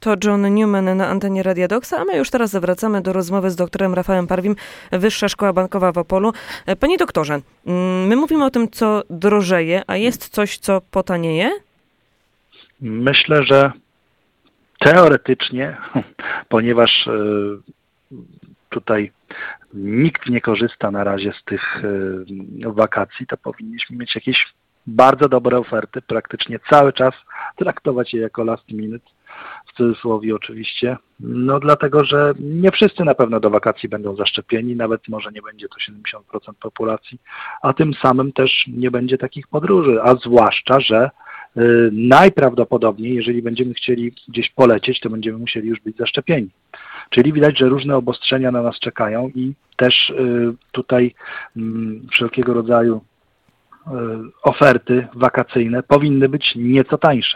To John Newman na antenie Radia Doxa, a my już teraz zawracamy do rozmowy z doktorem Rafałem Parwim, Wyższa Szkoła Bankowa w Opolu. Panie doktorze, my mówimy o tym, co drożeje, a jest coś, co potanieje? Myślę, że teoretycznie, ponieważ tutaj nikt nie korzysta na razie z tych wakacji, to powinniśmy mieć jakieś bardzo dobre oferty, praktycznie cały czas traktować je jako last minute, w cudzysłowie oczywiście, no dlatego, że nie wszyscy na pewno do wakacji będą zaszczepieni, nawet może nie będzie to 70% populacji, a tym samym też nie będzie takich podróży, a zwłaszcza, że najprawdopodobniej, jeżeli będziemy chcieli gdzieś polecieć, to będziemy musieli już być zaszczepieni. Czyli widać, że różne obostrzenia na nas czekają i też tutaj wszelkiego rodzaju oferty wakacyjne powinny być nieco tańsze.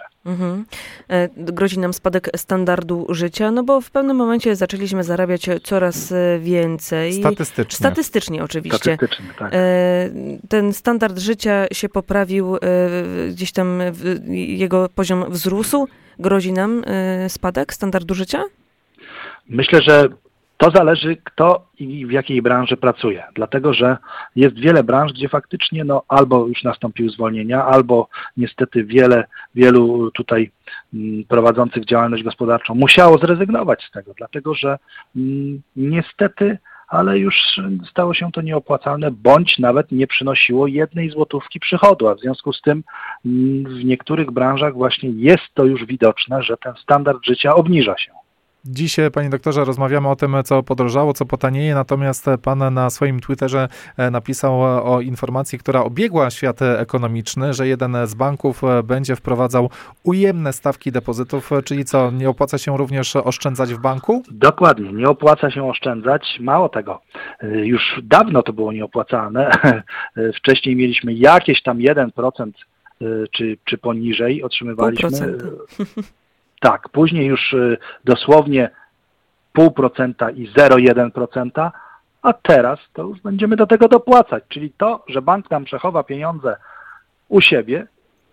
Grozi nam spadek standardu życia, no bo w pewnym momencie zaczęliśmy zarabiać coraz więcej. Statystycznie oczywiście. Statystycznie, tak. Ten standard życia się poprawił, gdzieś tam jego poziom wzrósł. Grozi nam spadek standardu życia? Myślę, że to zależy, kto i w jakiej branży pracuje, dlatego że jest wiele branż, gdzie faktycznie albo już nastąpiły zwolnienia, albo niestety wielu tutaj prowadzących działalność gospodarczą musiało zrezygnować z tego, dlatego że niestety, ale już stało się to nieopłacalne, bądź nawet nie przynosiło 1 złotówki przychodu, a w związku z tym w niektórych branżach właśnie jest to już widoczne, że ten standard życia obniża się. Dziś, panie doktorze, rozmawiamy o tym, co podrożało, co potanieje, natomiast pan na swoim Twitterze napisał o informacji, która obiegła świat ekonomiczny, że jeden z banków będzie wprowadzał ujemne stawki depozytów, czyli co, nie opłaca się również oszczędzać w banku? Dokładnie, nie opłaca się oszczędzać. Mało tego, już dawno to było nieopłacalne. Wcześniej mieliśmy jakieś tam 1% czy poniżej otrzymywaliśmy. 0,5%. Tak, później już dosłownie 0,5% i 0,1%, a teraz to już będziemy do tego dopłacać. Czyli to, że bank nam przechowa pieniądze u siebie,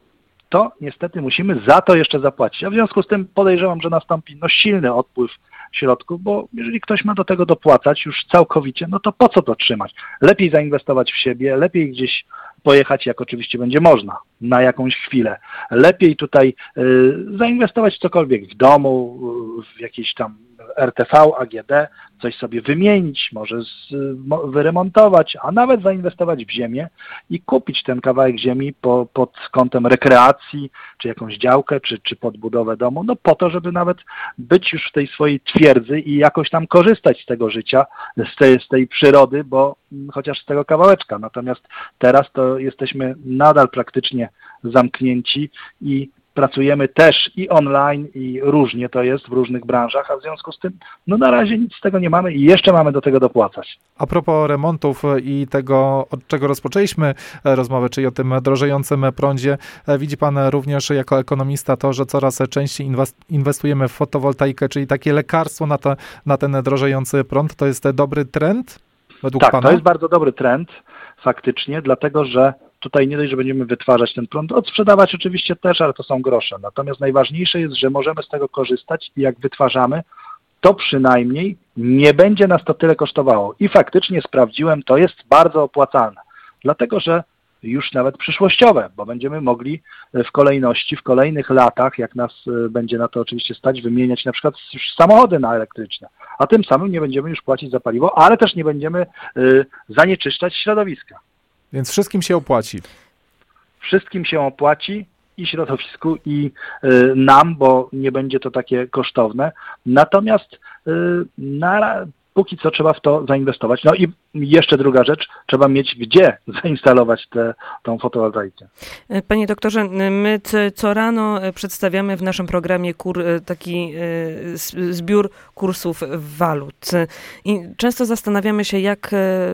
to niestety musimy za to jeszcze zapłacić. A w związku z tym podejrzewam, że nastąpi silny odpływ środków, bo jeżeli ktoś ma do tego dopłacać już całkowicie, no to po co to trzymać? Lepiej zainwestować w siebie, lepiej gdzieś pojechać, jak oczywiście będzie można, na jakąś chwilę. Lepiej tutaj zainwestować w cokolwiek w domu, w jakieś tam RTV, AGD, coś sobie wymienić, może wyremontować, a nawet zainwestować w ziemię i kupić ten kawałek ziemi pod kątem rekreacji, czy jakąś działkę, czy podbudowę domu, no po to, żeby nawet być już w tej swojej twierdzy i jakoś tam korzystać z tego życia, z tej przyrody, bo chociaż z tego kawałeczka. Natomiast teraz to jesteśmy nadal praktycznie zamknięci i pracujemy też i online, i różnie to jest w różnych branżach, a w związku z tym na razie nic z tego nie mamy i jeszcze mamy do tego dopłacać. A propos remontów i tego, od czego rozpoczęliśmy rozmowę, czyli o tym drożejącym prądzie, widzi pan również jako ekonomista to, że coraz częściej inwestujemy w fotowoltaikę, czyli takie lekarstwo na ten drożejący prąd. To jest dobry trend według pana? Tak, to jest bardzo dobry trend faktycznie, dlatego że tutaj nie dość, że będziemy wytwarzać ten prąd, odsprzedawać oczywiście też, ale to są grosze. Natomiast najważniejsze jest, że możemy z tego korzystać i jak wytwarzamy, to przynajmniej nie będzie nas to tyle kosztowało. I faktycznie sprawdziłem, to jest bardzo opłacalne. Dlatego, że już nawet przyszłościowe, bo będziemy mogli w kolejności, w kolejnych latach, jak nas będzie na to oczywiście stać, wymieniać na przykład samochody na elektryczne. A tym samym nie będziemy już płacić za paliwo, ale też nie będziemy zanieczyszczać środowiska. Więc wszystkim się opłaci. Wszystkim się opłaci i środowisku, i nam, bo nie będzie to takie kosztowne. Natomiast póki co trzeba w to zainwestować. No i jeszcze druga rzecz, trzeba mieć gdzie zainstalować tą fotowoltaikę. Panie doktorze, my co rano przedstawiamy w naszym programie taki zbiór kursów walut. I często zastanawiamy się, jak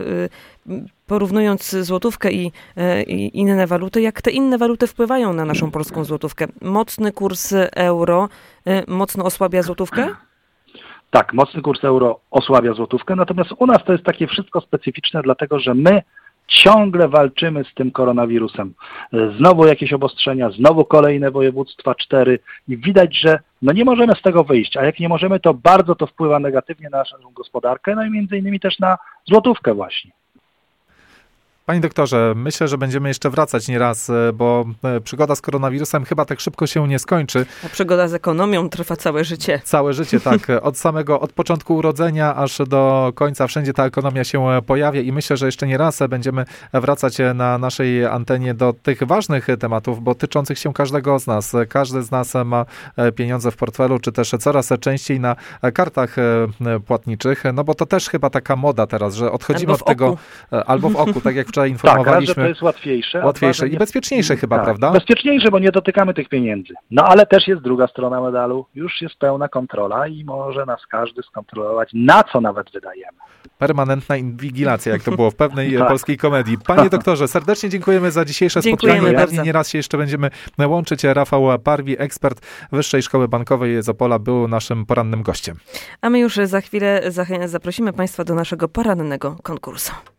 porównując złotówkę i inne waluty, jak te inne waluty wpływają na naszą polską złotówkę. Mocny kurs euro mocno osłabia złotówkę? Tak, mocny kurs euro osłabia złotówkę, natomiast u nas to jest takie wszystko specyficzne, dlatego że my ciągle walczymy z tym koronawirusem. Znowu jakieś obostrzenia, znowu kolejne województwa 4 i widać, że nie możemy z tego wyjść, a jak nie możemy, to bardzo to wpływa negatywnie na naszą gospodarkę, no i między innymi też na złotówkę właśnie. Panie doktorze, myślę, że będziemy jeszcze wracać nieraz, bo przygoda z koronawirusem chyba tak szybko się nie skończy. A przygoda z ekonomią trwa całe życie. Całe życie, tak. Od początku urodzenia aż do końca wszędzie ta ekonomia się pojawia i myślę, że jeszcze nie raz będziemy wracać na naszej antenie do tych ważnych tematów, bo tyczących się każdego z nas. Każdy z nas ma pieniądze w portfelu, czy też coraz częściej na kartach płatniczych, no bo to też chyba taka moda teraz, że odchodzimy od tego, albo w oku, tak jak wczoraj informowaliśmy. Tak, że to jest łatwiejsze. Łatwiejsze i bezpieczniejsze chyba, tak, prawda? Bezpieczniejsze, bo nie dotykamy tych pieniędzy. No ale też jest druga strona medalu. Już jest pełna kontrola i może nas każdy skontrolować, na co nawet wydajemy. Permanentna inwigilacja, jak to było w pewnej polskiej komedii. Panie doktorze, serdecznie dziękujemy za dzisiejsze spotkanie. Pewnie nieraz się jeszcze będziemy łączyć. Rafał Parwi, ekspert Wyższej Szkoły Bankowej z Opola, był naszym porannym gościem. A my już za chwilę zaprosimy Państwa do naszego porannego konkursu.